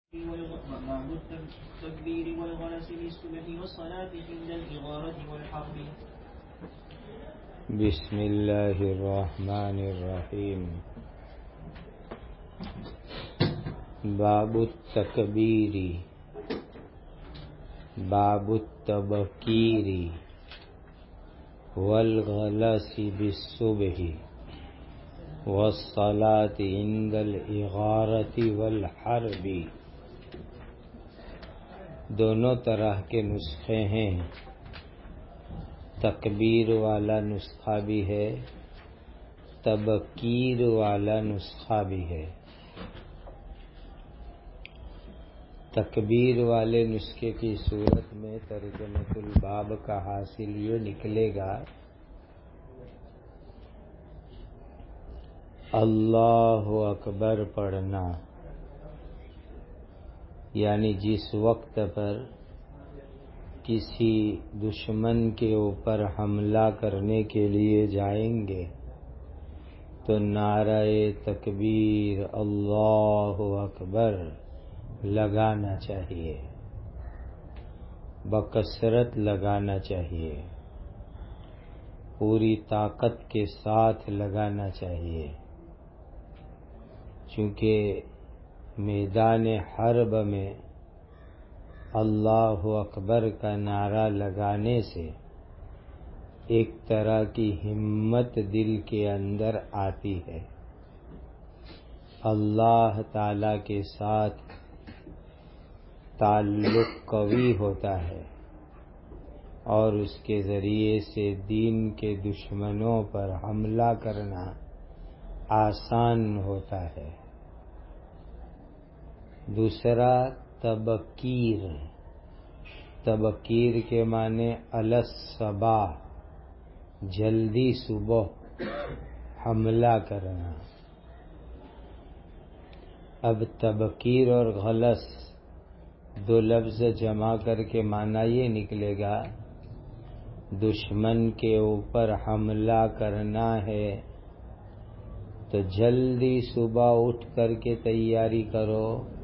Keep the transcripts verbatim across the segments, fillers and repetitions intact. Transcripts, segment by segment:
باب التكبير والغلس للصبح والصلاة عند الإغارة والحرب. بسم الله الرحمن الرحیم. باب التکبیر باب التبکیر والغلس بالصبح والصلاة عند الإغارة والحرب. دونوں طرح کے نسخے ہیں. تکبیر والا نسخہ بھی ہے، تبکیر والا نسخہ بھی ہے. تکبیر والے نسخے کی صورت میں ترجمۃ الباب کا حاصل یہ نکلے گا: اللہ اکبر پڑھنا، یعنی جس وقت پر کسی دشمن کے اوپر حملہ کرنے کے لیے جائیں گے تو نعرہ تکبیر اللہ اکبر لگانا چاہیے، بکثرت لگانا چاہیے، پوری طاقت کے ساتھ لگانا چاہیے. چونکہ میدان حرب میں اللہ اکبر کا نعرہ لگانے سے ایک طرح کی ہمت دل کے اندر آتی ہے. اللہ تعالی کے ساتھ تعلق قوی ہوتا ہے اور اس کے ذریعے سے دین کے دشمنوں پر حملہ کرنا آسان ہوتا ہے. دوسرا تبکیر. تبکیر کے معنی الصباح، جلدی صبح حملہ کرنا. اب تبکیر اور غلس دو لفظ جمع کر کے معنی یہ نکلے گا: دشمن کے اوپر حملہ کرنا ہے تو جلدی صبح اٹھ کر کے تیاری کرو.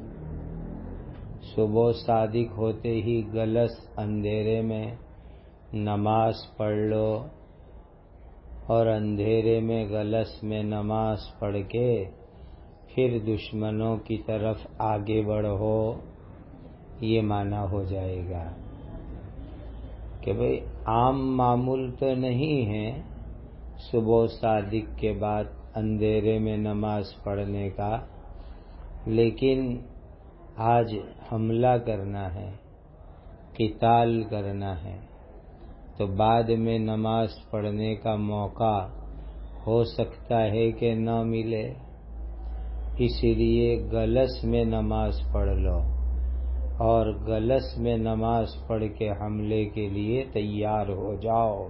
صبح صادق ہوتے ہی غلس اندھیرے میں نماز پڑھ لو اور اندھیرے میں غلس میں نماز پڑھ کے پھر دشمنوں کی طرف آگے بڑھو. یہ معنی ہو جائے گا کہ بھئی عام معمول تو نہیں ہے صبح صادق کے بعد اندھیرے میں نماز پڑھنے کا، لیکن آج حملہ کرنا ہے، قتال کرنا ہے تو بعد میں نماز پڑھنے کا موقع ہو سکتا ہے کہ نہ ملے. اس لیے غلس میں نماز پڑھ لو اور غلس میں نماز پڑھ کے حملے کے لیے تیار ہو جاؤ.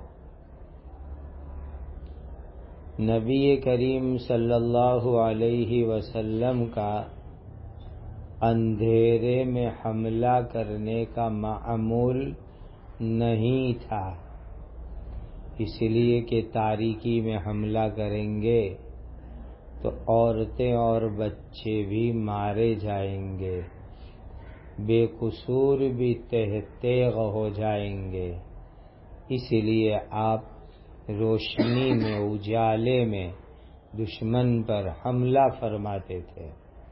نبی کریم صلی اللہ علیہ وسلم کا اندھیرے میں حملہ کرنے کا معمول نہیں تھا، اس لیے کہ تاریکی میں حملہ کریں گے تو عورتیں اور بچے بھی مارے جائیں گے، بے قصور بھی تہ تیغ ہو جائیں گے. اس لیے آپ روشنی میں، اجالے میں دشمن پر حملہ فرماتے تھے.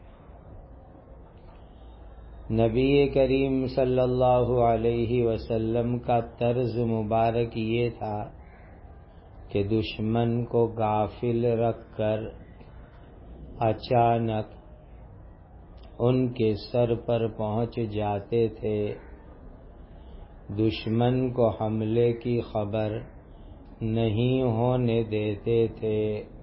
نبی کریم صلی اللہ علیہ وسلم کا طرز مبارک یہ تھا کہ دشمن کو غافل رکھ کر اچانک ان کے سر پر پہنچ جاتے تھے. دشمن کو حملے کی خبر نہیں ہونے دیتے تھے،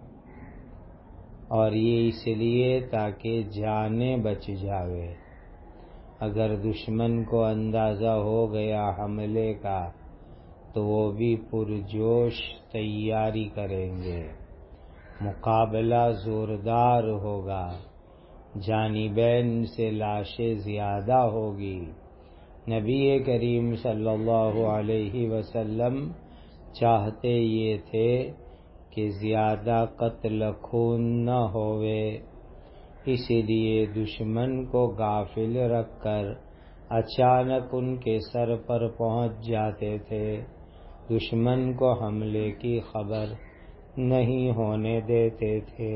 اور یہ اس لیے تاکہ جانیں بچ جاوے. اگر دشمن کو اندازہ ہو گیا حملے کا تو وہ بھی پرجوش تیاری کریں گے، مقابلہ زوردار ہوگا، جانبین سے لاشیں زیادہ ہوگی. نبی کریم صلی اللہ علیہ وسلم چاہتے یہ تھے کہ زیادہ قتل خون نہ ہوئے، اسی لیے دشمن کو غافل رکھ کر اچانک ان کے سر پر پہنچ جاتے تھے، دشمن کو حملے کی خبر نہیں ہونے دیتے تھے۔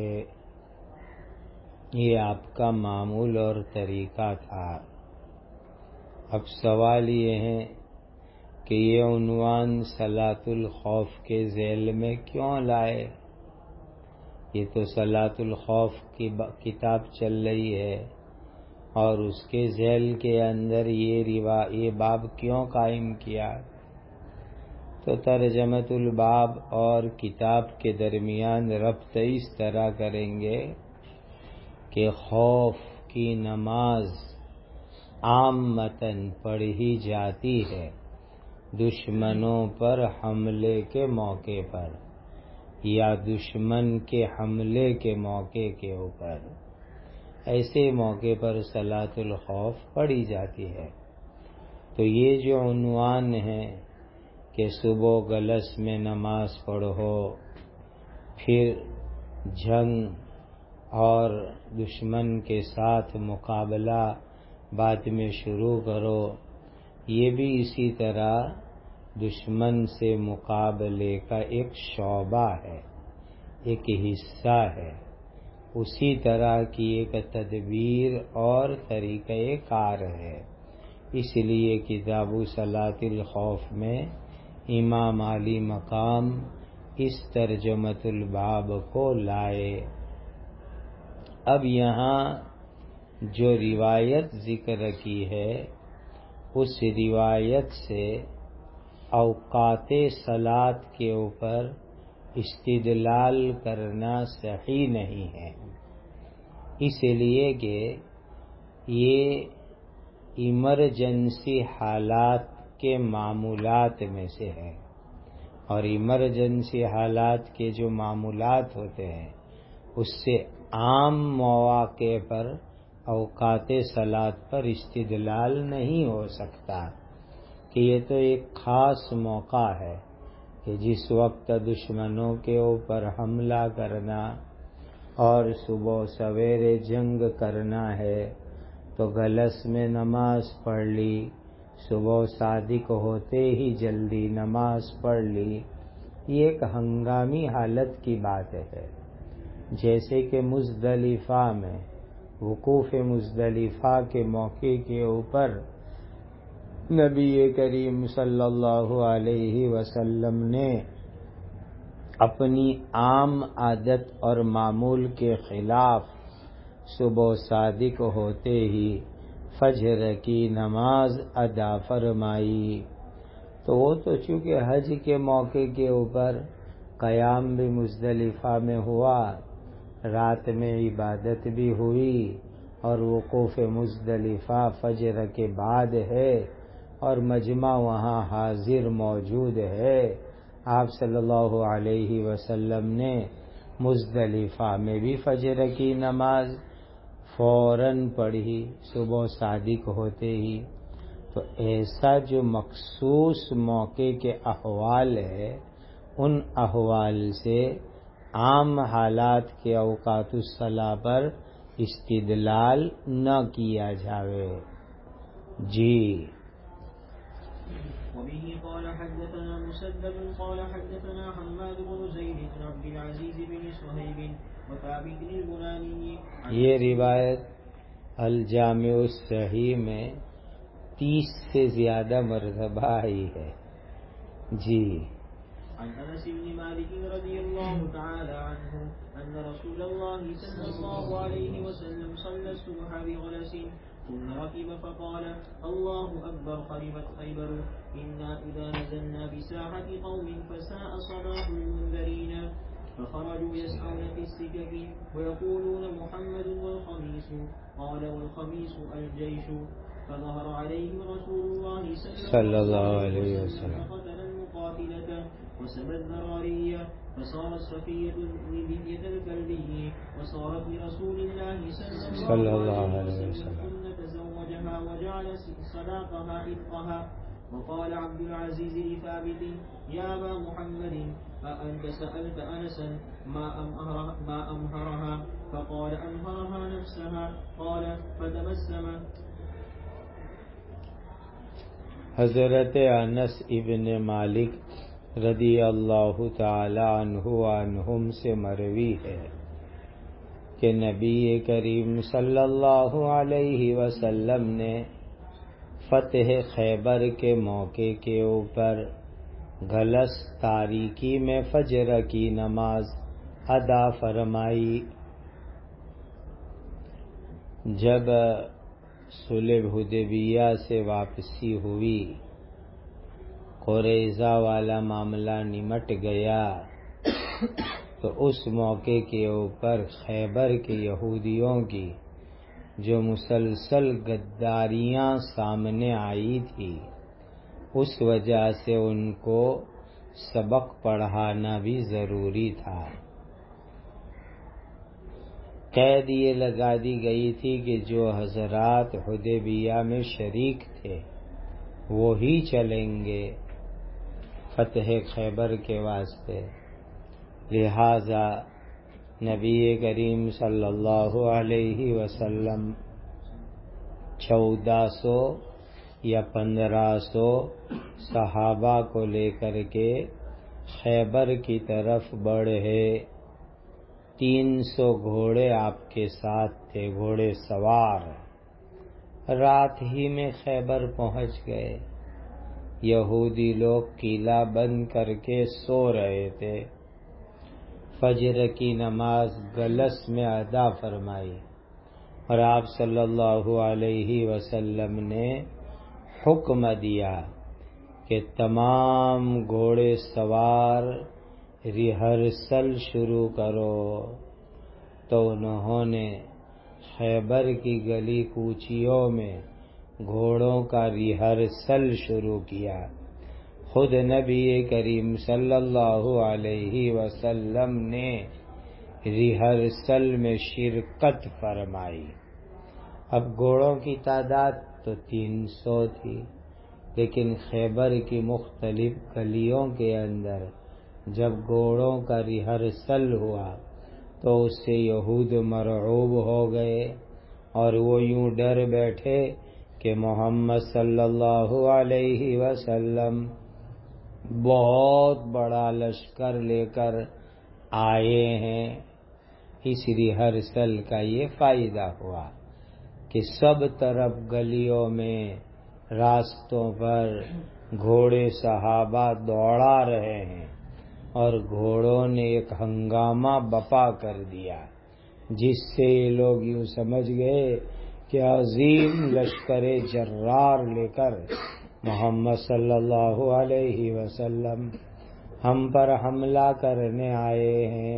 یہ آپ کا معمول اور طریقہ تھا۔ اب سوال یہ ہے کہ یہ عنوان صلاۃ الخوف کے ذیل میں کیوں لائے؟ یہ تو صلاۃ الخوف کی کتاب چل رہی ہے اور اس کے ذیل کے اندر یہ روا یہ باب کیوں قائم کیا؟ تو ترجمۃ الباب اور کتاب کے درمیان ربط اس طرح کریں گے کہ خوف کی نماز عامتاً پڑھی جاتی ہے دشمنوں پر حملے کے موقع پر یا دشمن کے حملے کے موقع کے اوپر، ایسے موقع پر صلاۃ الخوف پڑھی جاتی ہے۔ تو یہ جو عنوان ہے کہ صبح گلس میں نماز پڑھو، پھر جنگ اور دشمن کے ساتھ مقابلہ بعد میں شروع کرو، یہ بھی اسی طرح دشمن سے مقابلے کا ایک شعبہ ہے، ایک حصہ ہے، اسی طرح کی ایک تدبیر اور طریقہ کار ہے۔ اس لیے کتاب صلاۃ الخوف میں امام علی مقام اس ترجمۃ الباب کو لائے۔ اب یہاں جو روایت ذکر کی ہے اس روایت سے اوقات صلاۃ کے اوپر استدلال کرنا صحیح نہیں ہے، اس لیے کہ یہ ایمرجنسی حالات کے معمولات میں سے ہے، اور ایمرجنسی حالات کے جو معمولات ہوتے ہیں اس سے عام مواقع پر اوقات صلاۃ پر استدلال نہیں ہو سکتا کہ یہ تو ایک خاص موقع ہے کہ جس وقت دشمنوں کے اوپر حملہ کرنا اور صبح سویرے جنگ کرنا ہے تو گلس میں نماز پڑھ لی، صبح صادق ہوتے ہی جلدی نماز پڑھ لی، یہ ایک ہنگامی حالت کی بات ہے۔ جیسے کہ مزدلفہ میں وقوف مزدلفہ کے موقع کے اوپر نبی کریم صلی اللہ علیہ وسلم نے اپنی عام عادت اور معمول کے خلاف صبح صادق ہوتے ہی فجر کی نماز ادا فرمائی، تو وہ تو چونکہ حج کے موقع کے اوپر قیام بھی مزدلفہ میں ہوا، رات میں عبادت بھی ہوئی، اور وقوف مزدلفہ فجر کے بعد ہے اور مجمع وہاں حاضر موجود ہے، آپ صلی اللہ علیہ وسلم نے مزدلفہ میں بھی فجر کی نماز فوراً پڑھی صبح صادق ہوتے ہی۔ تو ایسا جو مخصوص موقع کے احوال ہے ان احوال سے عام حالات کے اوقات الصلاح پر استدلال نہ کیا جاوے۔ جی وبه قال حدثنا مسدد قال حدثنا حماد بن زيد بن عبد العزيز بن صهيب وثابت البناني۔ یہ روایت الجامع الصحیح میں تیس سے زیادہ مرتبہ آئی ہے۔ جی عن انس بن مالك رضي الله تعالى عنه ان رسول الله صلى الله عليه وسلم صلى الصبح بغلس ثم ركب فقال الله اكبر خربت خيبر انا اذا نزلنا بساحه قوم فساء صباح المنذرين فخرجوا يسعون في السكك ويقولون محمد والخميس قال والخميس الجيش فظهر عليهم رسول الله صلى الله عليه وسلم فقتل المقاتلة وسبى الذرارية فصارت صفية لدية الكلبي وصارت لرسول الله صلى الله عليه وسلم ثم تزوجها وجعل صداقها إفقها. وقال عبد العزيز لثابت يا أبا محمد أأنت سألت أنسا ما أمهرها, ما أمهرها فقال أنهرها نفسها. قال فتبسم. حضرت انس ابن مالک رضی اللہ تعالی عنہ عنہم سے مروی ہے کہ نبی کریم صلی اللہ علیہ وسلم نے فتح خیبر کے موقع کے اوپر گلس تاریکی میں فجر کی نماز ادا فرمائی. جب صلح حدیبیہ سے واپسی ہوئی، قریظہ والا معاملہ نمٹ گیا، تو اس موقع کے اوپر خیبر کے یہودیوں کی جو مسلسل غداریاں سامنے آئی تھی، اس وجہ سے ان کو سبق پڑھانا بھی ضروری تھا. قید یہ لگا دی گئی تھی کہ جو حضرات حدیبیہ میں شریک تھے وہی چلیں گے فتح خیبر کے واسطے. لہذا نبی کریم صلی اللہ علیہ وسلم چودہ سو یا پندرہ سو صحابہ کو لے کر کے خیبر کی طرف بڑھے. تین سو گھوڑے آپ کے ساتھ تھے، گھوڑے سوار. رات ہی میں خیبر پہنچ گئے. یہودی لوگ قلعہ بند کر کے سو رہے تھے. فجر کی نماز گلس میں ادا فرمائی اور آپ صلی اللہ علیہ وسلم نے حکم دیا کہ تمام گھوڑے سوار ریہرسل شروع کرو. تو انہوں نے خیبر کی گلی کوچیوں میں گھوڑوں کا ریہرسل شروع کیا. خود نبی کریم صلی اللہ علیہ وسلم نے ریہرسل میں شرکت فرمائی. اب گھوڑوں کی تعداد تو تین سو تھی، لیکن خیبر کی مختلف گلیوں کے اندر جب گھوڑوں کا ریہرسل ہوا تو اس سے یہود مرعوب ہو گئے اور وہ یوں ڈر بیٹھے کہ محمد صلی اللہ علیہ وسلم بہت بڑا لشکر لے کر آئے ہیں. اس ریہرسل کا یہ فائدہ ہوا کہ سب طرف گلیوں میں راستوں پر گھوڑے صحابہ دوڑا رہے ہیں اور گھوڑوں نے ایک ہنگامہ بپا کر دیا، جس سے یہ لوگ یوں سمجھ گئے کہ عظیم لشکر جرار لے کر محمد صلی اللہ علیہ وسلم ہم پر حملہ کرنے آئے ہیں.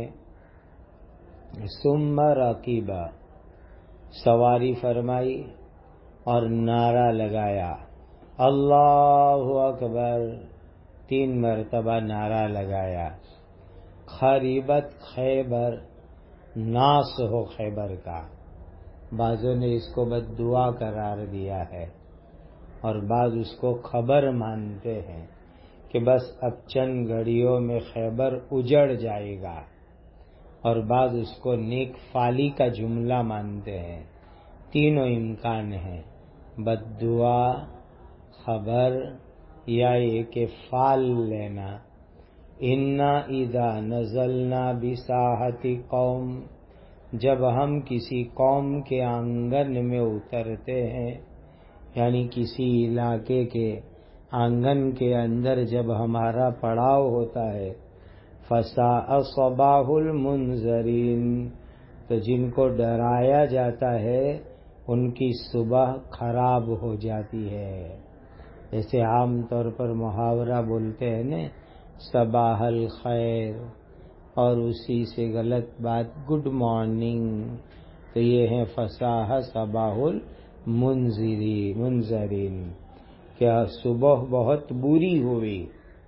ثم رکبا، سواری فرمائی اور نعرہ لگایا اللہ اکبر. تین مرتبہ نعرہ لگایا. خریبت خیبر، ناس ہو خیبر کا. بعضوں نے اس کو بد دعا قرار دیا ہے اور بعض اس کو خبر مانتے ہیں کہ بس اب چند گھڑیوں میں خیبر اجڑ جائے گا، اور بعض اس کو نیک فالی کا جملہ مانتے ہیں. تینوں امکان ہیں، بد دعا، خبر یا ایک فال لینا. انا اذا نزلنا بساحت قوم، جب ہم کسی قوم کے آنگن میں اترتے ہیں، یعنی کسی علاقے کے آنگن کے اندر جب ہمارا پڑاؤ ہوتا ہے، فساء صباح المنذرین، تو جن کو ڈرایا جاتا ہے ان کی صبح خراب ہو جاتی ہے. جیسے عام طور پر محاورہ بولتے ہیں نا، صباح الخیر، اور اسی سے غلط بات گڈ مارننگ، تو یہ ہے فساح صباح المنذری منذرین، کیا صبح بہت بری ہوئی.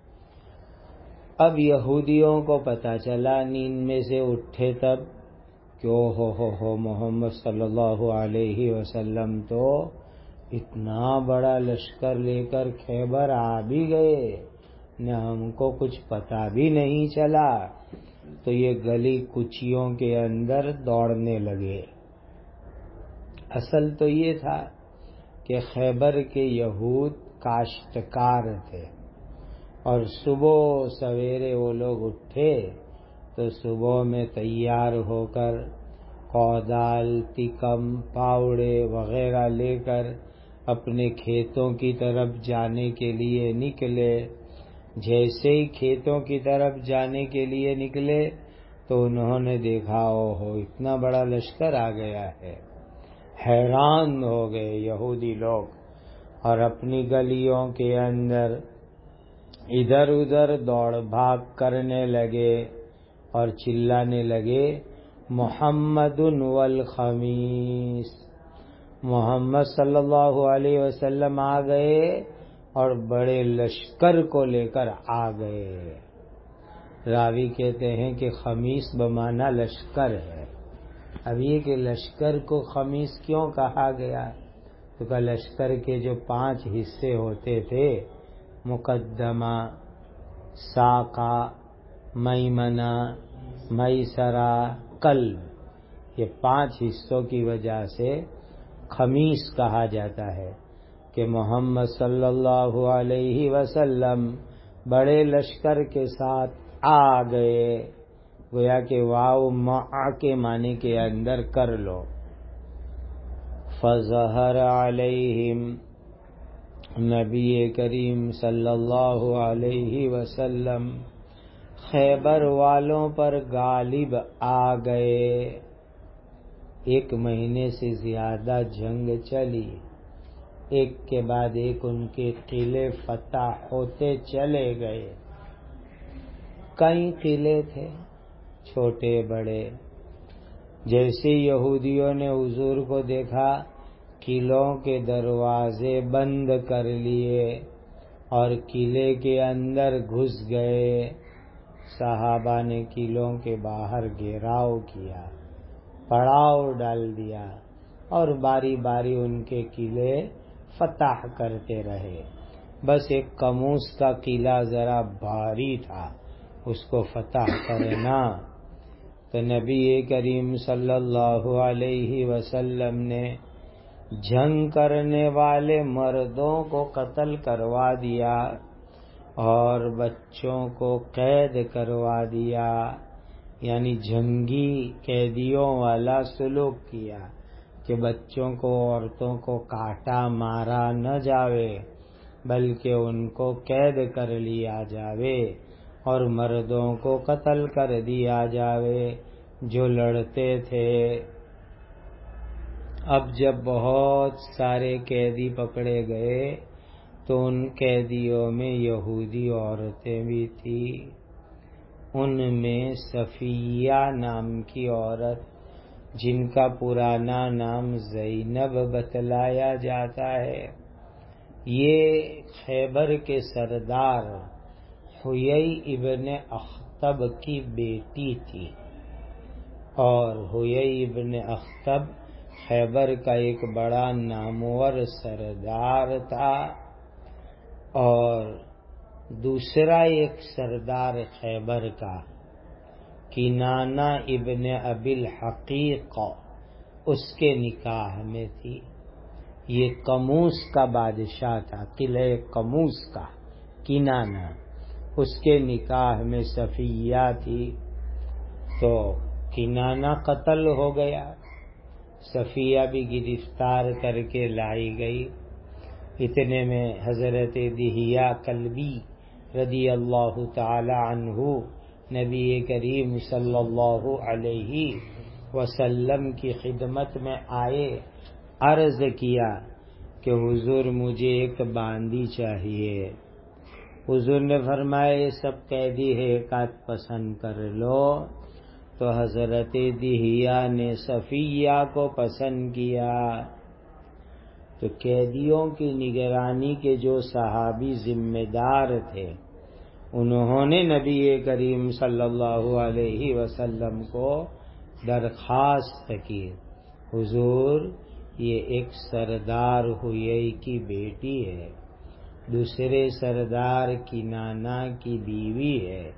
اب یہودیوں کو پتہ چلا، نیند میں سے اٹھے تب کہ او ہو ہو ہو محمد صلی اللہ علیہ وسلم تو اتنا بڑا لشکر لے کر خیبر آ بھی گئے، نہ ہم کو کچھ پتہ بھی نہیں چلا. تو یہ گلی کچیوں کے اندر دوڑنے لگے۔ اصل تو یہ تھا کہ خیبر کے یہود کاشتکار تھے، اور صبح سویرے وہ لوگ اٹھے تو صبح میں تیار ہو کر کودال، تکم، پاوڑے وغیرہ لے کر اپنے کھیتوں کی طرف جانے کے لیے نکلے۔ جیسے ہی کھیتوں کی طرف جانے کے لیے نکلے تو انہوں نے دیکھا، او ہو اتنا بڑا لشکر آ گیا ہے۔ حیران ہو گئے یہودی لوگ، اور اپنی گلیوں کے اندر ادھر ادھر دوڑ بھاگ کرنے لگے اور چلانے لگے، محمد والخمیس، محمد صلی اللہ علیہ وسلم آ گئے اور بڑے لشکر کو لے کر آ گئے۔ راوی کہتے ہیں کہ خمیس بمانا لشکر ہے۔ اب یہ کہ لشکر کو خمیس کیوں کہا گیا؟ تو کہ لشکر کے جو پانچ حصے ہوتے تھے، مقدمہ، ساقہ، میمنہ، میسرہ، قلب، یہ پانچ حصوں کی وجہ سے خمیس کہا جاتا ہے کہ محمد صلی اللہ علیہ وسلم بڑے لشکر کے ساتھ آ گئے۔ گویا کہ واو مع کے معنی کے اندر کر لو۔ فظہر علیہم، نبی کریم صلی اللہ علیہ وسلم خیبر والوں پر غالب آ گئے۔ ایک مہینے سے زیادہ جنگ چلی، ایک کے بعد ایک ان کے قلعے فتح ہوتے چلے گئے۔ کئی قلعے تھے، چھوٹے بڑے۔ جیسے یہودیوں نے حضور کو دیکھا، قلعوں کے دروازے بند کر لیے اور قلعے کے اندر گھس گئے۔ صحابہ نے قلعوں کے باہر گھیراؤ کیا، پڑاؤ ڈال دیا، اور باری باری ان کے قلعے فتح کرتے رہے۔ بس ایک قموس کا قلعہ ذرا بھاری تھا، اس کو فتح کرنا۔ تو نبی کریم صلی اللہ علیہ وسلم نے جنگ کرنے والے مردوں کو قتل کروا دیا اور بچوں کو قید کروا دیا، یعنی جنگی قیدیوں والا سلوک کیا کہ بچوں کو، عورتوں کو کاٹا مارا نہ جاوے، بلکہ ان کو قید کر لیا جاوے اور مردوں کو قتل کر دیا جاوے جو لڑتے تھے۔ اب جب بہت سارے قیدی پکڑے گئے تو ان قیدیوں میں یہودی عورتیں بھی تھیں۔ ان میں صفیہ نام کی عورت، جن کا پرانا نام زینب بتلایا جاتا ہے، یہ خیبر کے سردار حیی ابن اخطب کی بیٹی تھی، اور حیی ابن اخطب خیبر کا ایک بڑا نامور سردار تھا، اور دوسرا ایک سردار خیبر کا کنانہ ابن ابی الحقیق اس کے نکاح میں تھی۔ یہ قموس کا بادشاہ تھا، قلعہ قموس کا کنانہ، اس کے نکاح میں صفیہ تھی۔ تو کنانہ قتل ہو گیا، صفیہ بھی گرفتار کر کے لائی گئی۔ اتنے میں حضرت دہیہ کلبی رضی اللہ تعالی عنہ نبی کریم صلی اللہ علیہ وسلم کی خدمت میں آئے، عرض کیا کہ حضور مجھے ایک باندی چاہیے۔ حضور نے فرمایا یہ سب قیدی ہے، ایک آدھ پسند کر لو۔ تو حضرت دہیہ نے صفیہ کو پسند کیا۔ تو قیدیوں کی نگرانی کے جو صحابی ذمہ دار تھے، انہوں نے نبی کریم صلی اللہ علیہ وسلم کو درخواست کی، حضور یہ ایک سردار حیی کی بیٹی ہے، دوسرے سردار کنانہ کی بیوی ہے،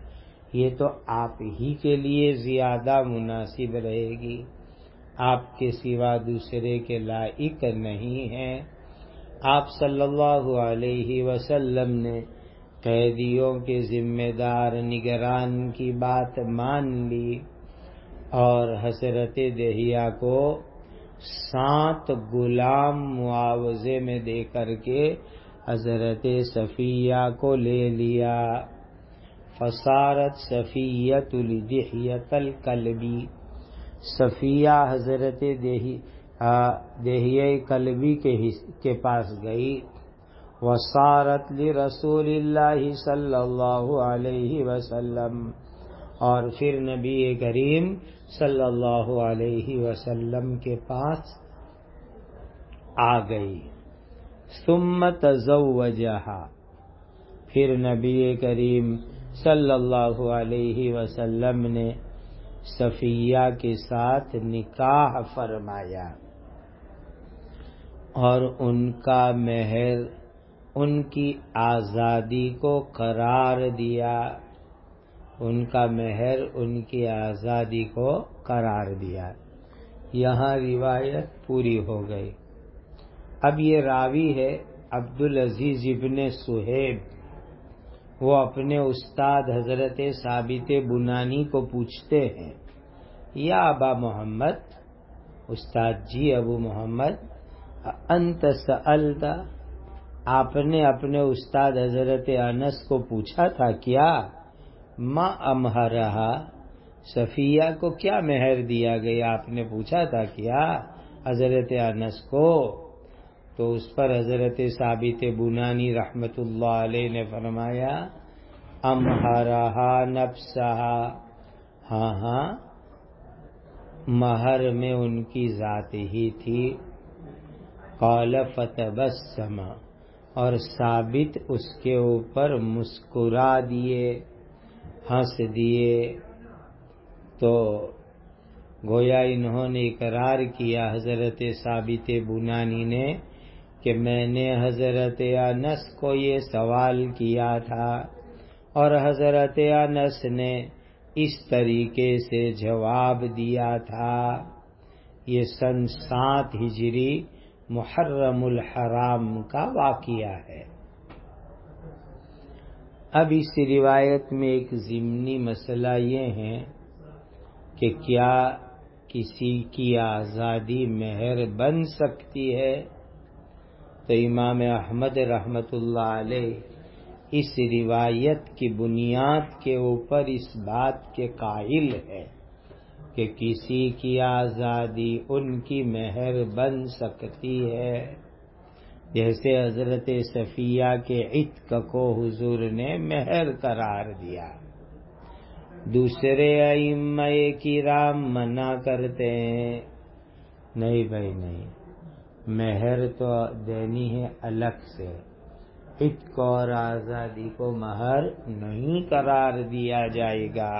یہ تو آپ ہی کے لیے زیادہ مناسب رہے گی، آپ کے سوا دوسرے کے لائق نہیں ہیں۔ آپ صلی اللہ علیہ وسلم نے قیدیوں کے ذمہ دار نگران کی بات مان لی اور حضرت دہیہ کو سات غلام معاوضے میں دے کر کے حضرت صفیہ کو لے لیا۔ فصارت صفیۃ لدحیۃ الکلبی، صفیہ حضرت دہیہ کلبی کے پاس گئی۔ وصارت لرسول اللہ صلی اللہ علیہ وسلم، اور پھر نبی کریم صلی اللہ علیہ وسلم کے پاس آ گئی۔ ثم تزوجہا، پھر نبی کریم صلی اللہ علیہ وسلم نے صفیہ کے ساتھ نکاح فرمایا اور ان کا مہر ان کی آزادی کو قرار دیا، ان کا مہر ان کی آزادی کو قرار دیا۔ یہاں روایت پوری ہو گئی۔ اب یہ راوی ہے عبدالعزیز ابن صہیب، وہ اپنے استاد حضرت ثابت بنانی کو پوچھتے ہیں، یا ابا محمد، استاد جی ابو محمد، انت سألت، آپ نے اپنے استاد حضرت انس کو پوچھا تھا کیا؟ ما امہرہا، صفیہ کو کیا مہر دیا گیا، آپ نے پوچھا تھا کیا حضرت انس کو؟ تو اس پر حضرت ثابت بنانی رحمت اللہ علیہ نے فرمایا، امہرہا نفسہا، ہاں ہاں مہر میں ان کی ذات ہی تھی۔ قال فتبسم، اور ثابت اس کے اوپر مسکرا دیے، ہنس دیے۔ تو گویا انہوں نے اقرار کیا حضرت ثابت بنانی نے کہ میں نے حضرت انس کو یہ سوال کیا تھا اور حضرت انس نے اس طریقے سے جواب دیا تھا۔ یہ سن سات ہجری محرم الحرام کا واقعہ ہے۔ اب اس روایت میں ایک ضمنی مسئلہ یہ ہے کہ کیا کسی کی آزادی مہر بن سکتی ہے؟ تو امام احمد رحمت اللہ علیہ اس روایت کی بنیاد کے اوپر اس بات کے قائل ہے کہ کسی کی آزادی ان کی مہر بن سکتی ہے، جیسے حضرت صفیہ کے عتق کو حضور نے مہر قرار دیا۔ دوسرے ائمہ کرام منع کرتے ہیں، نہیں بھائی نہیں، مہر تو دینی ہے الگ سے، عتق اور آزادی کو مہر نہیں قرار دیا جائے گا۔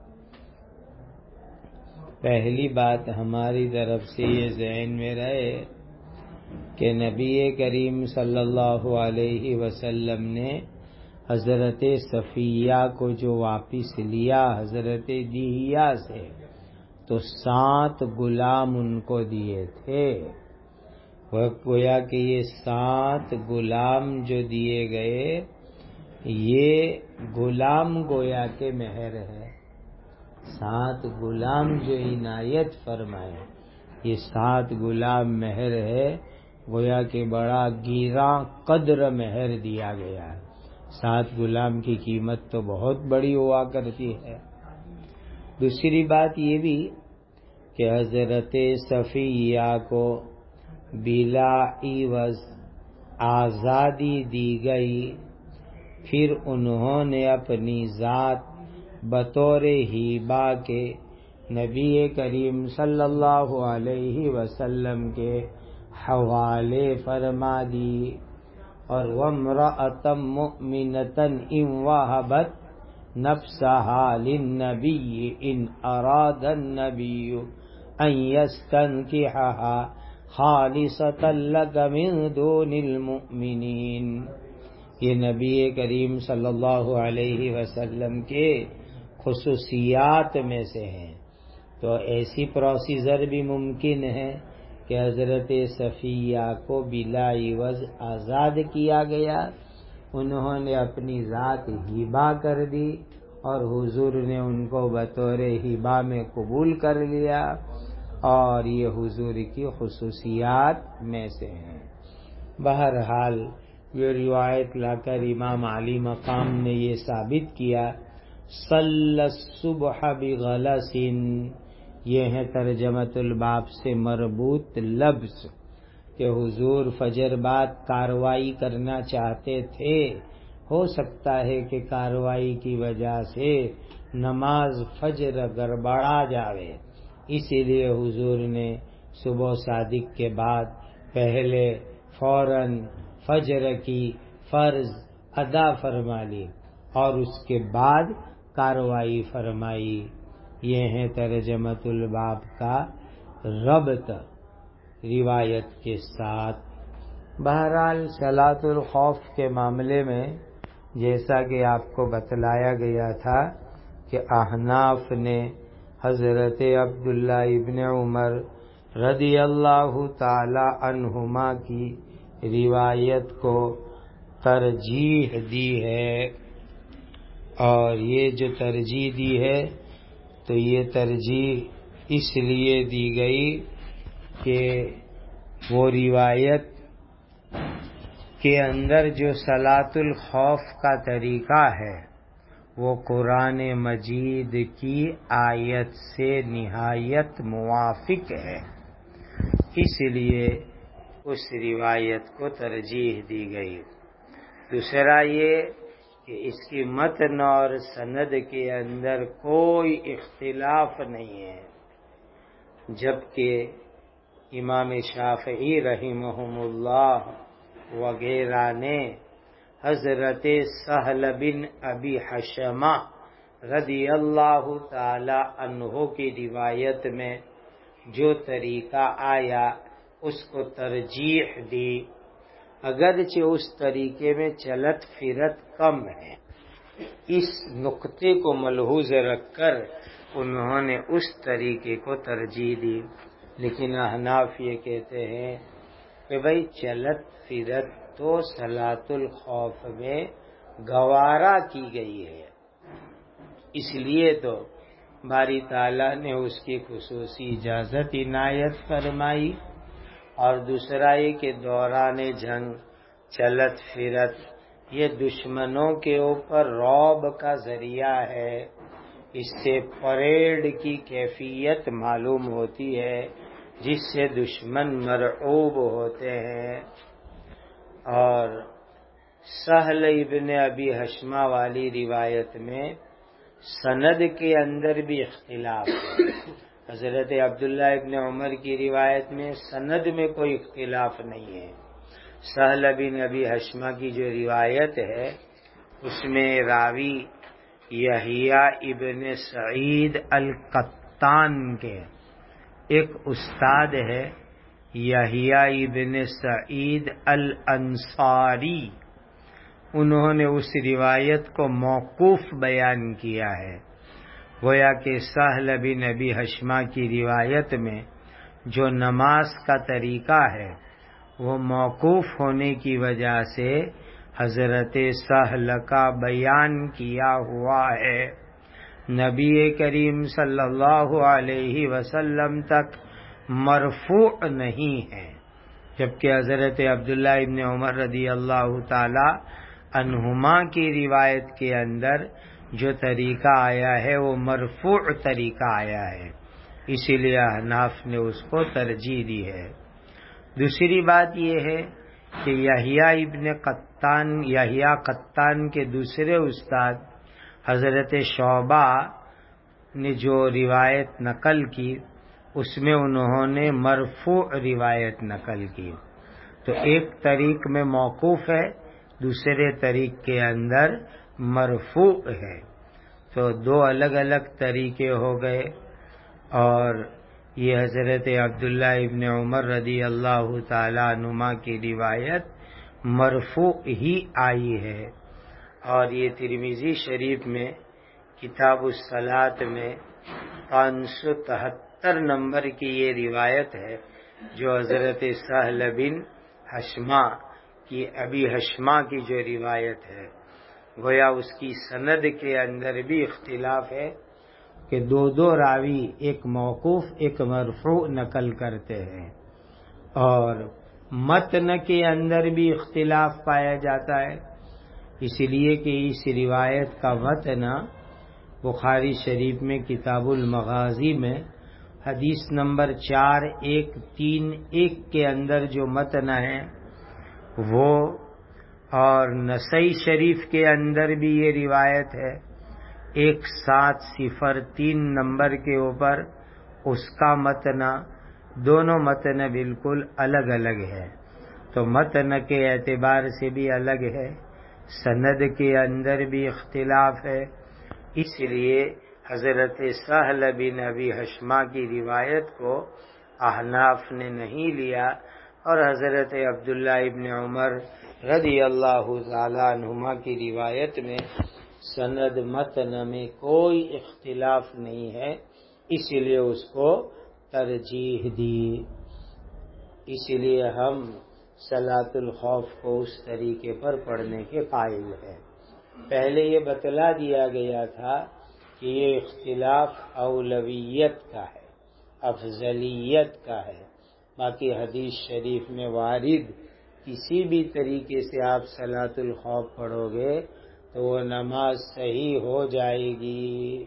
پہلی بات ہماری طرف سے یہ ذہن میں رہے کہ نبی کریم صلی اللہ علیہ وسلم نے حضرت صفیہ کو جو واپس لیا حضرت دہیہ سے، تو سات غلام ان کو دیے تھے۔ وہ گویا کہ یہ سات غلام جو دیے گئے، یہ غلام گویا کے مہر ہے۔ سات غلام جو عنایت فرمائے، یہ سات غلام مہر ہے، گویا کہ بڑا گیراں قدر مہر دیا گیا ہے۔ سات غلام کی قیمت تو بہت بڑی ہوا کرتی ہے۔ دوسری بات یہ بھی کہ حضرت صفیہ کو بلا عوض آزادی دی گئی، پھر انہوں نے اپنی ذات بطور ہیبہ کے نبی کریم صلی اللہ علیہ وسلم کے حوالے فرما دی، اور وَامْرَأَةً مُؤْمِنَةً إِنْ وَهَبَتْ نَفْسَهَا لِلنَّبِيِّ إِنْ أَرَادَ النَّبِيُّ أَنْ يَسْتَنْكِحَهَا خَالِصَةً لَكَ مِنْ دُونِ الْمُؤْمِنِينَ۔ یہ نبی کریم صلی اللہ علیہ وسلم کے خصوصیات میں سے ہیں۔ تو ایسی پروسیجر بھی ممکن ہے کہ حضرت صفیہ کو بلا عوض آزاد کیا گیا، انہوں نے اپنی ذات ہبہ کر دی اور حضور نے ان کو بطور ہبہ میں قبول کر لیا، اور یہ حضور کی خصوصیات میں سے ہیں۔ بہرحال یہ روایت لا کر امام علی مقام نے یہ ثابت کیا، صلی الصبح بغلس، یہ ہے ترجمۃ الباب سے مربوط لفظ کہ حضور فجر بعد کاروائی کرنا چاہتے تھے، ہو سکتا ہے کہ کاروائی کی وجہ سے نماز فجر گڑبڑا جاوے، اسی لیے حضور نے صبح صادق کے بعد پہلے فوراً فجر کی فرض ادا فرما لی اور اس کے بعد کاروائی فرمائی۔ یہ ہے ترجمۃ الباب کا ربط روایت کے ساتھ۔ بہرحال صلاۃ الخوف کے معاملے میں جیسا کہ آپ کو بتلایا گیا تھا کہ احناف نے حضرت عبداللہ ابن عمر رضی اللہ تعالی عنہما کی روایت کو ترجیح دی ہے، اور یہ جو ترجیح دی ہے تو یہ ترجیح اس لیے دی گئی کہ وہ روایت کے اندر جو صلاۃ الخوف کا طریقہ ہے وہ قرآن مجید کی آیت سے نہایت موافق ہے، اس لیے اس روایت کو ترجیح دی گئی۔ دوسرا یہ کہ اس کی متن اور سند کے اندر کوئی اختلاف نہیں ہے، جبکہ امام شافعی رحمہم اللہ وغیرہ نے حضرت سہل بن ابی حشمہ رضی اللہ تعالی عنہ کی روایت میں جو طریقہ آیا اس کو ترجیح دی، اگرچہ اس طریقے میں چلت پھرت کم ہے۔ اس نقطے کو ملحوظ رکھ کر انہوں نے اس طریقے کو ترجیح دی، لیکن احناف یہ کہتے ہیں کہ بھئی چلت پھرت تو صلاۃ الخوف میں گوارا کی گئی ہے، اس لیے تو باری تعالیٰ نے اس کی خصوصی اجازت عنایت فرمائی۔ اور دوسرا یہ کہ دوران جنگ چلت پھرت یہ دشمنوں کے اوپر رعب کا ذریعہ ہے، اس سے پریڈ کی کیفیت معلوم ہوتی ہے جس سے دشمن مرعوب ہوتے ہیں۔ اور سہل ابن ابی حشمہ والی روایت میں سند کے اندر بھی اختلاف ہے، حضرت عبداللہ ابن عمر کی روایت میں سند میں کوئی اختلاف نہیں ہے۔ سہل بن ابی حشمہ کی جو روایت ہے اس میں راوی یحییٰ ابن سعید القطان کے ایک استاد ہے یحییٰ ابن سعید الانصاری، انہوں نے اس روایت کو موقوف بیان کیا ہے، گویا کہ سہل بن ابی حشمہ کی روایت میں جو نماز کا طریقہ ہے وہ موقوف ہونے کی وجہ سے حضرت سہل کا بیان کیا ہوا ہے، نبی کریم صلی اللہ علیہ وسلم تک مرفوع نہیں ہے، جبکہ حضرت عبداللہ ابن عمر رضی اللہ تعالی عنہما کی روایت کے اندر جو طریقہ آیا ہے وہ مرفوع طریقہ آیا ہے، اسی لیے احناف نے اس کو ترجیح دی ہے۔ دوسری بات یہ ہے کہ یحییٰ ابن قطان یحییٰ قطان کے دوسرے استاد حضرت شعبہ نے جو روایت نقل کی اس میں انہوں نے مرفوع روایت نقل کی، تو ایک طریق میں موقوف ہے، دوسرے طریق کے اندر مرفوع ہے، تو دو الگ الگ طریقے ہو گئے، اور یہ حضرت عبداللہ ابن عمر رضی اللہ تعالی عنہما کی روایت مرفوع ہی آئی ہے۔ اور یہ ترمذی شریف میں کتاب الصلاۃ میں پانچ سو تہتر نمبر کی یہ روایت ہے جو حضرت سہل بن حشمہ کی ابی حشمہ کی جو روایت ہے، گویا اس کی سند کے اندر بھی اختلاف ہے کہ دو دو راوی ایک موقوف ایک مرفوع نقل کرتے ہیں، اور متن کے اندر بھی اختلاف پایا جاتا ہے، اس لیے کہ اس روایت کا متن بخاری شریف میں کتاب المغازی میں حدیث نمبر چار ایک تین ایک کے اندر جو متن ہے وہ، اور نسائی شریف کے اندر بھی یہ روایت ہے ایک سات صفر تین نمبر کے اوپر اس کا متن، دونوں متن بالکل الگ الگ ہے، تو متن کے اعتبار سے بھی الگ ہے، سند کے اندر بھی اختلاف ہے، اس لیے حضرت سہل بن ابی حشمہ کی روایت کو احناف نے نہیں لیا، اور حضرت عبداللہ ابن عمر رضی اللہ تعالی عنہما کی روایت میں سند متن میں کوئی اختلاف نہیں ہے، اس لیے اس کو ترجیح دی۔ اس لیے ہم صلاۃ الخوف کو اس طریقے پر پڑھنے کے قائل ہیں۔ پہلے یہ بتلا دیا گیا تھا کہ یہ اختلاف اولویت کا ہے، افضلیت کا ہے، باقی حدیث شریف میں وارد کسی بھی طریقے سے آپ صلاۃ الخوف پڑھو گے تو وہ نماز صحیح ہو جائے گی۔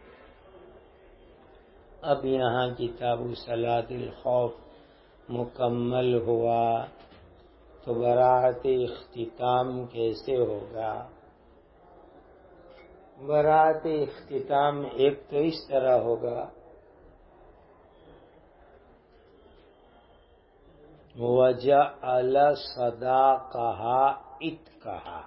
اب یہاں کتاب صلاۃ الخوف مکمل ہوا تو براءت اختتام کیسے ہوگا؟ براءت اختتام ایک تو اس طرح ہوگا، وَجَعَلَ صَدَاقَهَا عِتْقَهَا،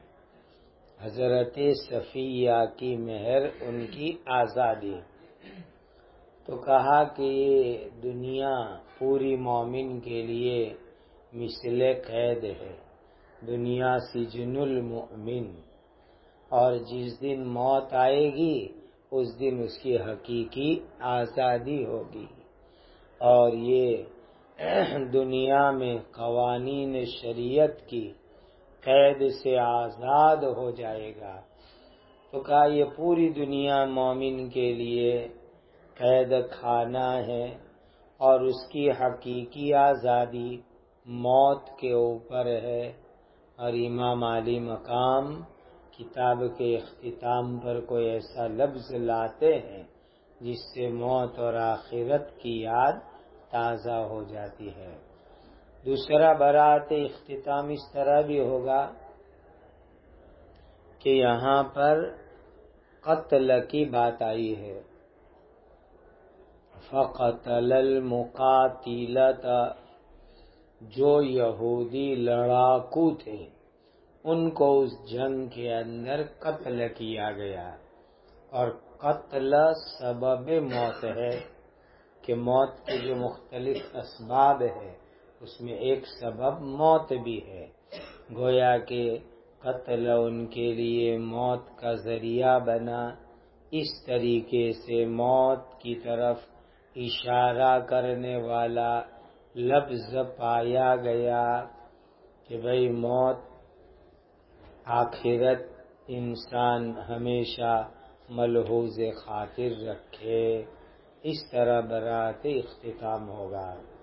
حضرت صفیہ کی مہر ان کی آزادی، تو کہا کہ یہ دنیا پوری مومن کے لیے مثل قید ہے، دنیا سجن المؤمن، اور جس دن موت آئے گی اس دن اس کی حقیقی آزادی ہوگی، اور یہ دنیا میں قوانین شریعت کی قید سے آزاد ہو جائے گا، تو کہا یہ پوری دنیا مومن کے لیے قید خانہ ہے، اور اس کی حقیقی آزادی موت کے اوپر ہے، اور امام علی مقام کتاب کے اختتام پر کوئی ایسا لفظ لاتے ہیں جس سے موت اور آخرت کی یاد تازہ ہو جاتی ہے۔ دوسرا براءت اختتام اس طرح بھی ہوگا کہ یہاں پر قتل کی بات آئی ہے، فَقَتَلَ الْمُقَاتِلَةَ، جو یہودی لڑاکو تھے ان کو اس جنگ کے اندر قتل کیا گیا، اور قتل سبب موت ہے کہ موت کے جو مختلف اسباب ہے اس میں ایک سبب موت بھی ہے، گویا کہ قتل ان کے لیے موت کا ذریعہ بنا، اس طریقے سے موت کی طرف اشارہ کرنے والا لفظ پایا گیا کہ بھئی موت آخرت انسان ہمیشہ ملحوظ خاطر رکھے، اس طرح براءت اختتام ہوگا۔